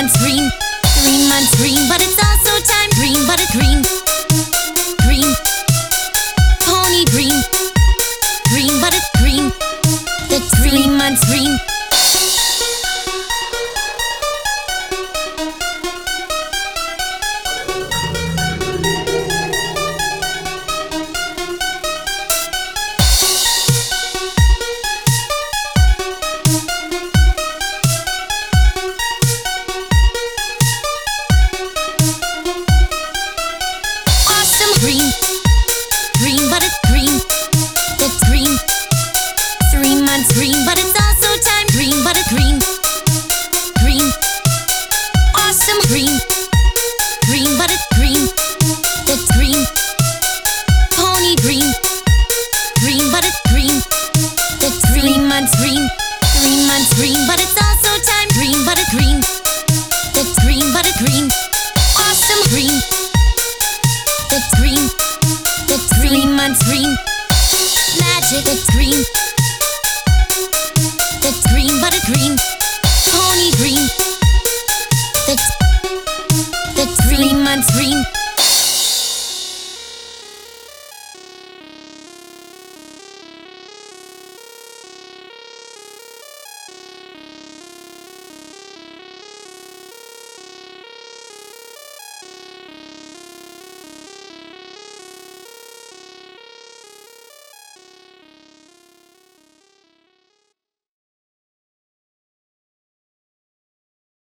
months green. 3 months green, but it's also time green, but it's green. Green. Pony green. Green, but it's green. It's 3 months green. Green, green, but it's green. It's green. 3 months green, but it's also time green, but it's green. Green. Awesome green. Green, but it's green. It's green. Pony green. Green, but it's green. It's 3 months green. 3 months green, but it's